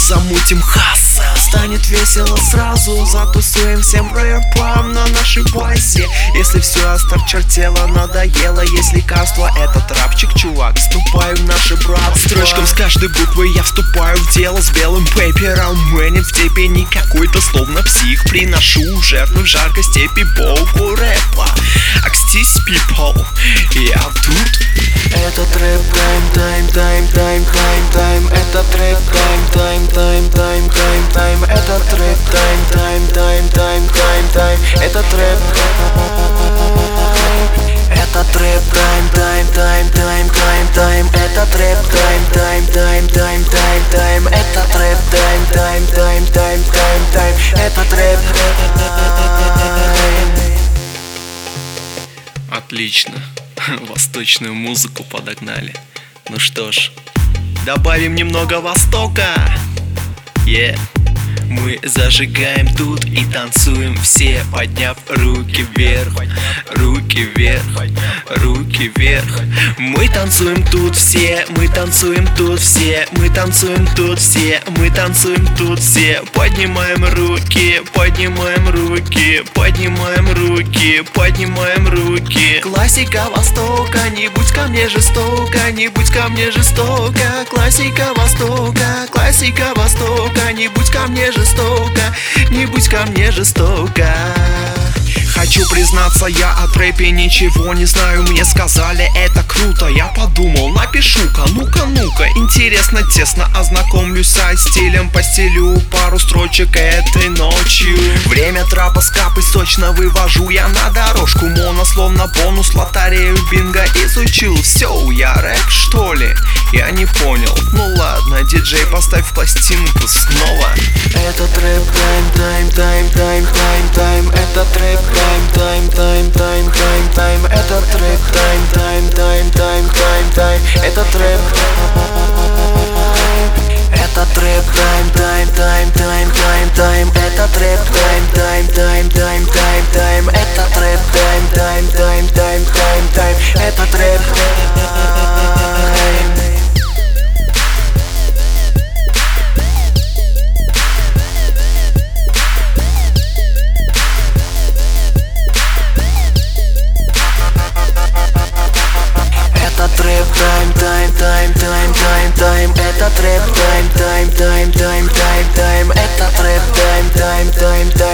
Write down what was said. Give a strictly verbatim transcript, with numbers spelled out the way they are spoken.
замутим хасл. Станет весело сразу, затусуем всем рэпом на нашей базе. Если все осточертело, надоело, если лекарство этот рапчик, чувак, вступаю в наше братство. Строчкам с каждой буквы я вступаю в дело с белым пейпером. Мэнит в степени какой-то, словно псих. Приношу жертву в жаркой степи боку рэпа. Акстись, people, я тут. Это трэп тайм, тайм, тайм, тайм, тайм, тайм. Это трэп тайм, тайм, тайм, тайм, тайм, тайм. Это трэп тайм, тайм, тайм, тайм, тайм, тайм. Это трэп. Это трэп тайм, тайм, тайм, тайм, тайм, тайм. Это трэп тайм, тайм, тайм, тайм, тайм, тайм. Это трэп тайм, тайм, тайм, тайм, тайм, тайм. Это трэп. Отлично. Восточную музыку подогнали. Ну что ж, добавим немного Востока. Yeah. Мы зажигаем тут и танцуем все, подняв руки вверх, руки вверх, руки вверх. Мы танцуем тут все, мы танцуем тут все, мы танцуем тут все, мы танцуем тут все. Поднимаем руки, поднимаем руки, поднимаем руки, поднимаем руки. Классика Востока, не будь ко мне жестоко, не будь ко мне жестоко. Классика Востока, классика Востока, не будь ко мне жестоко. Жестоко, не будь ко мне жестоко. Хочу признаться, я о трэпе ничего не знаю. Мне сказали, это круто, я подумал, напишу-ка, ну-ка, ну-ка. Интересно, тесно ознакомлюсь со стилем, постелю пару строчек этой ночью. Время трапа скапы сочно вывожу я на дорожку. Моно словно бонус, лотерею бинго изучил. Все, я рэп что ли? Я не понял. Ну ладно, диджей, поставь пластинку снова. Это трэп тайм, тайм, тайм, тайм, тайм, тайм. Это трэп тайм, тайм, тайм, тайм, тайм, тайм. Это трэп тайм, тайм, тайм, тайм, тайм, тайм. Это трэп. Это трэп тайм, тайм, тайм, тайм, тайм, тайм. Это трэп тайм, тайм, тайм, тайм, тайм, тайм. Это трэп тайм, тайм, тайм, тайм, тайм, тайм. Это трэп. Тайм, тайм, тайм, тайм, тайм, тайм. Это трэп тайм, тайм, тайм, тайм, тайм, тайм. Это трэп тайм, тайм, тайм, тайм.